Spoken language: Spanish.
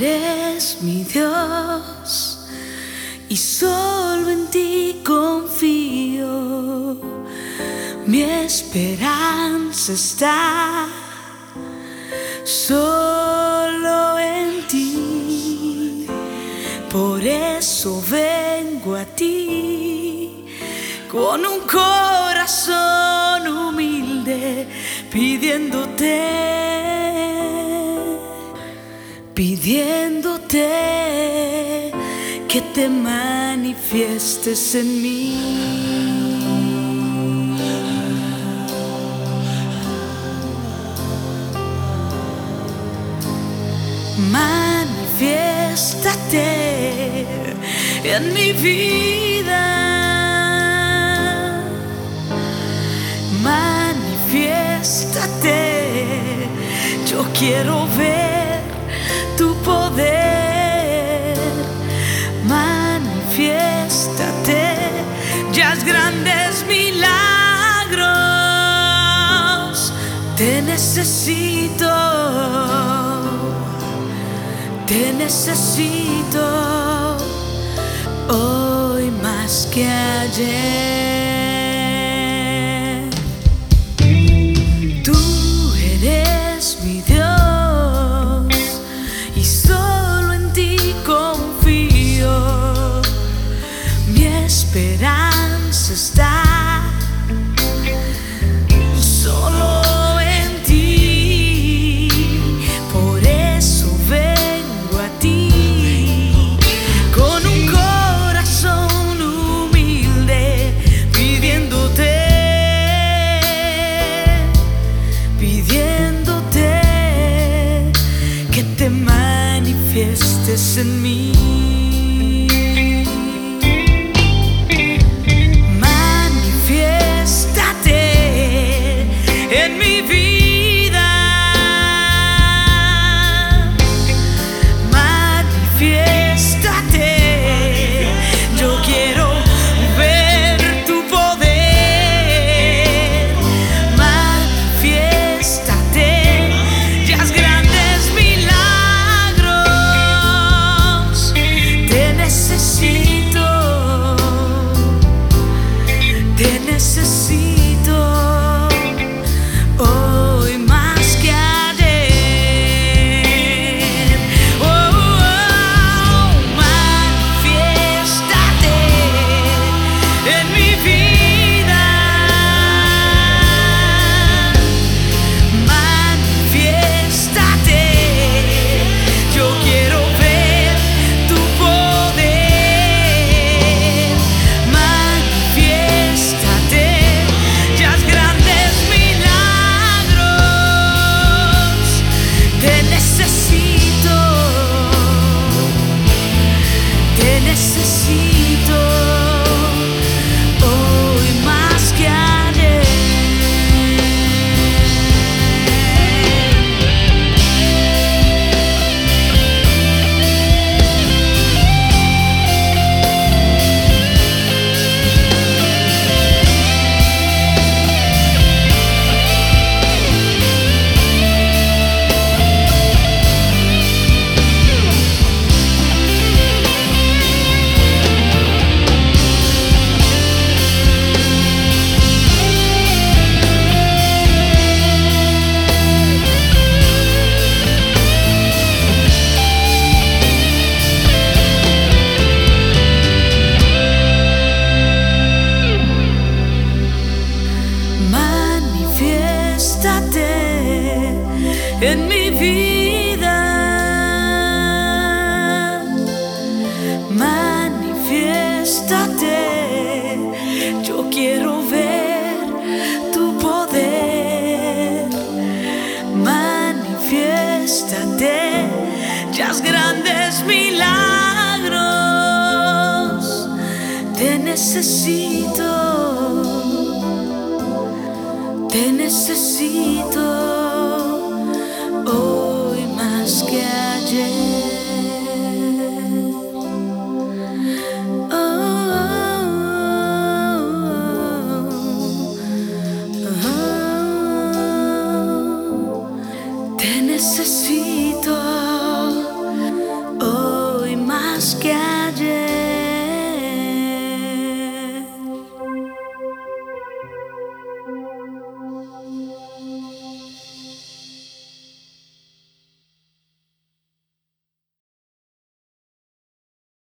eres mi Dios y solo en ti confío. Mi esperanza está solo en ti. Por eso vengo a ti con un corazón humilde, pidiéndote que te manifiestes en mí. Manifiéstate en mi vida. Manifiéstate, yo quiero ver tu poder. Manifiéstate, ya es grandes milagros. Te necesito. Te necesito hoy más que ayer. Tú eres mi Dios y solo en ti confío. Mi esperanza está solo en ti. Por eso vengo a ti con un corazón humilde, pidiéndote que te manifiestes en mí. Manifiéstate en mi vida. Manifiéstate, yo quiero ver tu poder. Manifiéstate, ya es grandes milagros. Te necesito, te necesito hoy más que ayer. Oh, oh, manifiéstate en mi vida. Manifiéstate, yo quiero ver tu poder. Manifiéstate, ya es grandes milagros. Te necesito, te necesito hoy más que ayer. Manifiéstate en mi vida. Manifiéstate, yo quiero ver tu poder. Manifiéstate, ya es grandes milagros. Te necesito. Te necesito hoy más que ayer.